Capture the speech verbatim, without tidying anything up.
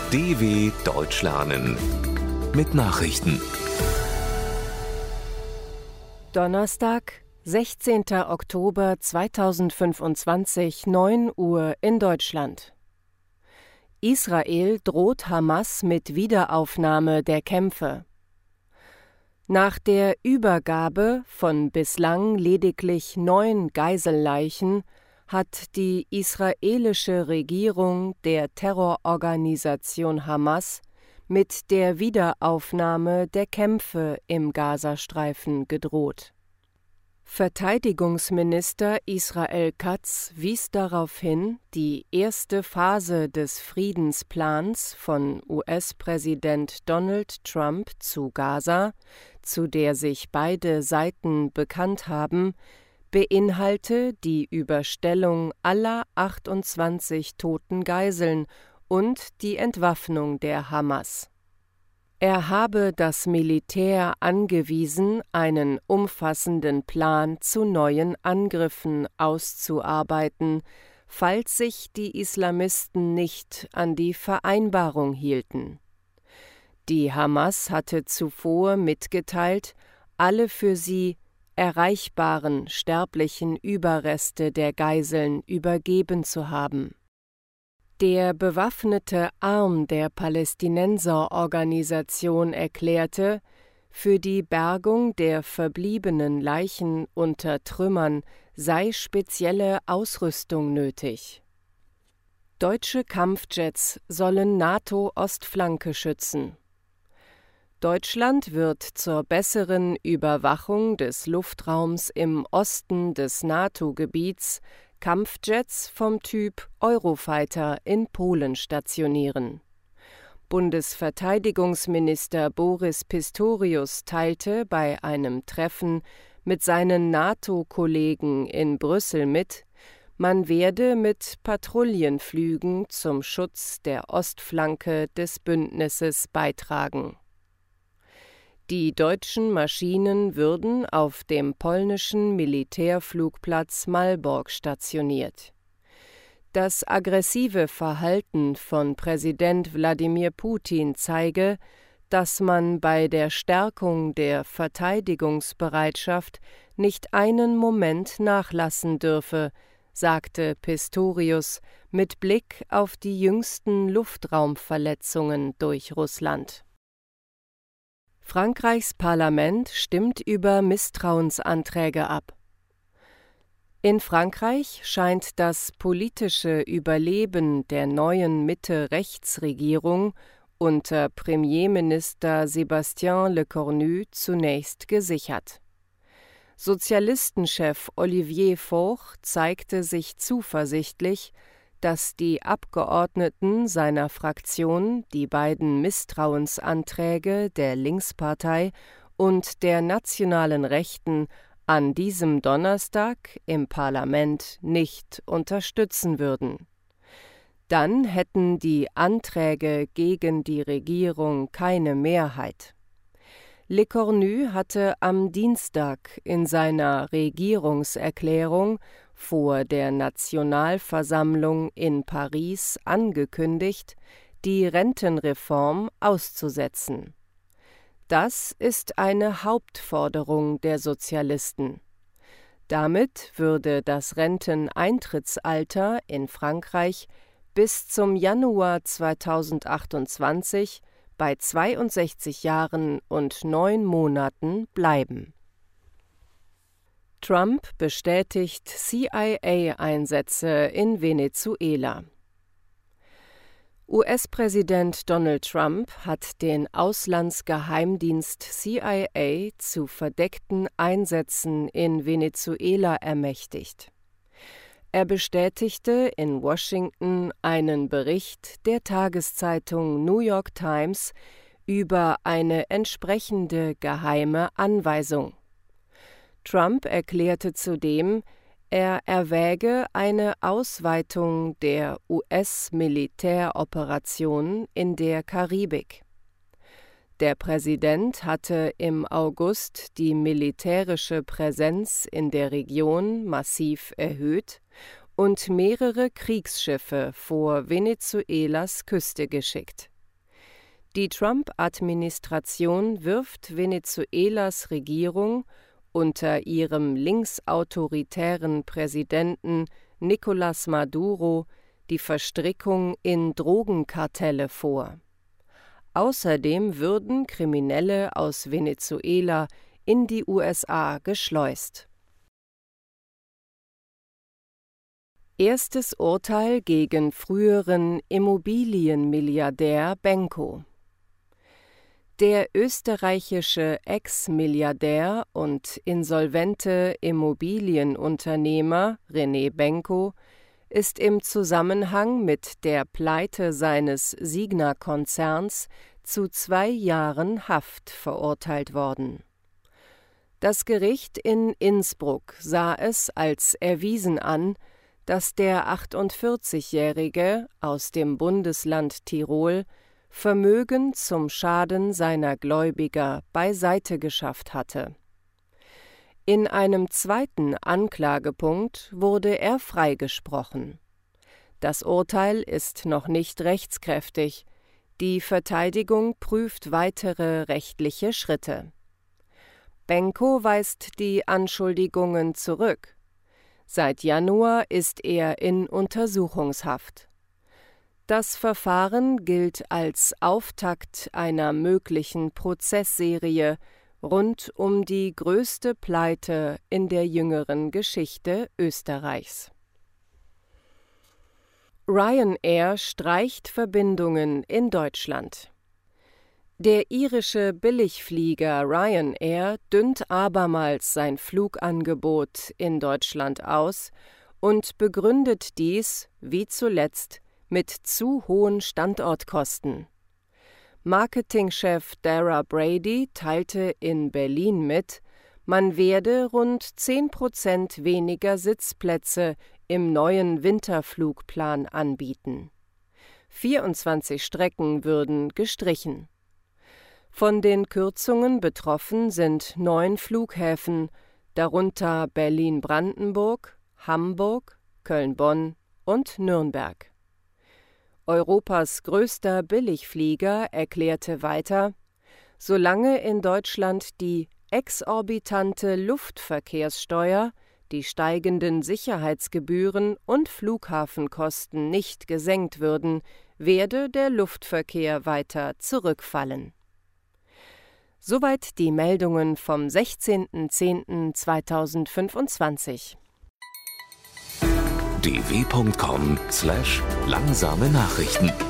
D W Deutsch lernen mit Nachrichten. Donnerstag, sechzehnter Oktober zweitausendfünfundzwanzig, neun Uhr in Deutschland. Israel droht Hamas mit Wiederaufnahme der Kämpfe. Nach der Übergabe von bislang lediglich neun Geiselleichen hat die israelische Regierung der Terrororganisation Hamas mit der Wiederaufnahme der Kämpfe im Gazastreifen gedroht. Verteidigungsminister Israel Katz wies darauf hin, die erste Phase des Friedensplans von U S-Präsident Donald Trump zu Gaza, zu der sich beide Seiten bekannt haben, beinhalte die Überstellung aller achtundzwanzig toten Geiseln und die Entwaffnung der Hamas. Er habe das Militär angewiesen, einen umfassenden Plan zu neuen Angriffen auszuarbeiten, falls sich die Islamisten nicht an die Vereinbarung hielten. Die Hamas hatte zuvor mitgeteilt, alle für sie erreichbaren sterblichen Überreste der Geiseln übergeben zu haben. Der bewaffnete Arm der Palästinenserorganisation erklärte, für die Bergung der verbliebenen Leichen unter Trümmern sei spezielle Ausrüstung nötig. Deutsche Kampfjets sollen NATO-Ostflanke schützen. Deutschland wird zur besseren Überwachung des Luftraums im Osten des NATO-Gebiets Kampfjets vom Typ Eurofighter in Polen stationieren. Bundesverteidigungsminister Boris Pistorius teilte bei einem Treffen mit seinen NATO-Kollegen in Brüssel mit, man werde mit Patrouillenflügen zum Schutz der Ostflanke des Bündnisses beitragen. Die deutschen Maschinen würden auf dem polnischen Militärflugplatz Malbork stationiert. Das aggressive Verhalten von Präsident Wladimir Putin zeige, dass man bei der Stärkung der Verteidigungsbereitschaft nicht einen Moment nachlassen dürfe, sagte Pistorius mit Blick auf die jüngsten Luftraumverletzungen durch Russland. Frankreichs Parlament stimmt über Misstrauensanträge ab. In Frankreich scheint das politische Überleben der neuen Mitte-Rechts-Regierung unter Premierminister Sébastien Lecornu zunächst gesichert. Sozialistenchef Olivier Faure zeigte sich zuversichtlich, dass die Abgeordneten seiner Fraktion die beiden Misstrauensanträge der Linkspartei und der nationalen Rechten an diesem Donnerstag im Parlament nicht unterstützen würden. Dann hätten die Anträge gegen die Regierung keine Mehrheit. Lecornu hatte am Dienstag in seiner Regierungserklärung vor der Nationalversammlung in Paris angekündigt, die Rentenreform auszusetzen. Das ist eine Hauptforderung der Sozialisten. Damit würde das Renteneintrittsalter in Frankreich bis zum Januar zweitausendachtundzwanzig bei zweiundsechzig Jahren und neun Monaten bleiben. Trump bestätigt C I A-Einsätze in Venezuela. U S-Präsident Donald Trump hat den Auslandsgeheimdienst C I A zu verdeckten Einsätzen in Venezuela ermächtigt. Er bestätigte in Washington einen Bericht der Tageszeitung New York Times über eine entsprechende geheime Anweisung. Trump erklärte zudem, er erwäge eine Ausweitung der U S-Militäroperation in der Karibik. Der Präsident hatte im August die militärische Präsenz in der Region massiv erhöht und mehrere Kriegsschiffe vor Venezuelas Küste geschickt. Die Trump-Administration wirft Venezuelas Regierung unter ihrem linksautoritären Präsidenten Nicolás Maduro die Verstrickung in Drogenkartelle vor. Außerdem würden Kriminelle aus Venezuela in die U S A geschleust. Erstes Urteil gegen früheren Immobilienmilliardär Benko. Der österreichische Ex-Milliardär und insolvente Immobilienunternehmer René Benko ist im Zusammenhang mit der Pleite seines Signa-Konzerns zu zwei Jahren Haft verurteilt worden. Das Gericht in Innsbruck sah es als erwiesen an, dass der achtundvierzigjährige aus dem Bundesland Tirol Vermögen zum Schaden seiner Gläubiger beiseite geschafft hatte. In einem zweiten Anklagepunkt wurde er freigesprochen. Das Urteil ist noch nicht rechtskräftig. Die Verteidigung prüft weitere rechtliche Schritte. Benko weist die Anschuldigungen zurück. Seit Januar ist er in Untersuchungshaft. Das Verfahren gilt als Auftakt einer möglichen Prozessserie rund um die größte Pleite in der jüngeren Geschichte Österreichs. Ryanair streicht Verbindungen in Deutschland. Der irische Billigflieger Ryanair dünnt abermals sein Flugangebot in Deutschland aus und begründet dies, wie zuletzt, mit zu hohen Standortkosten. Marketingchef Dara Brady teilte in Berlin mit, man werde rund zehn Prozent weniger Sitzplätze im neuen Winterflugplan anbieten. vierundzwanzig Strecken würden gestrichen. Von den Kürzungen betroffen sind neun Flughäfen, darunter Berlin-Brandenburg, Hamburg, Köln-Bonn und Nürnberg. Europas größter Billigflieger erklärte weiter, solange in Deutschland die exorbitante Luftverkehrssteuer, die steigenden Sicherheitsgebühren und Flughafenkosten nicht gesenkt würden, werde der Luftverkehr weiter zurückfallen. Soweit die Meldungen vom sechzehnten zehnten zweitausendfünfundzwanzig. d w punkt com slash langsame Nachrichten